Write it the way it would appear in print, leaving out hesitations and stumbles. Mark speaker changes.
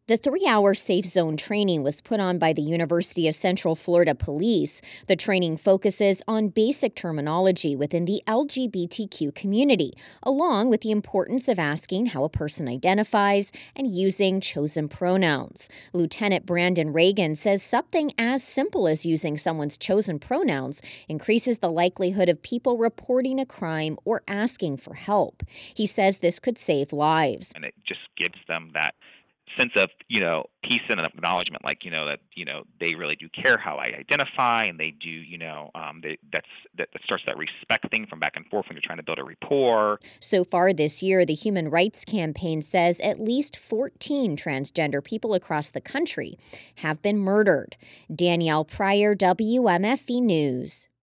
Speaker 1: The 3-hour Safe Zone training was put on by the University of Central Florida Police. The training focuses on basic terminology within the LGBTQ community, along with the importance of asking how a person identifies and using chosen pronouns. Lieutenant Brandon Reagan says something as simple as using someone's chosen pronouns increases the likelihood of people reporting a crime or asking for help. He says this could save lives.
Speaker 2: And it just gives them that sense of, peace and acknowledgement, that, they really do care how I identify, and they do, that starts that respect thing from back and forth when you're trying to build a rapport.
Speaker 1: So far this year, the Human Rights Campaign says at least 14 transgender people across the country have been murdered. Danielle Pryor, WMFE News.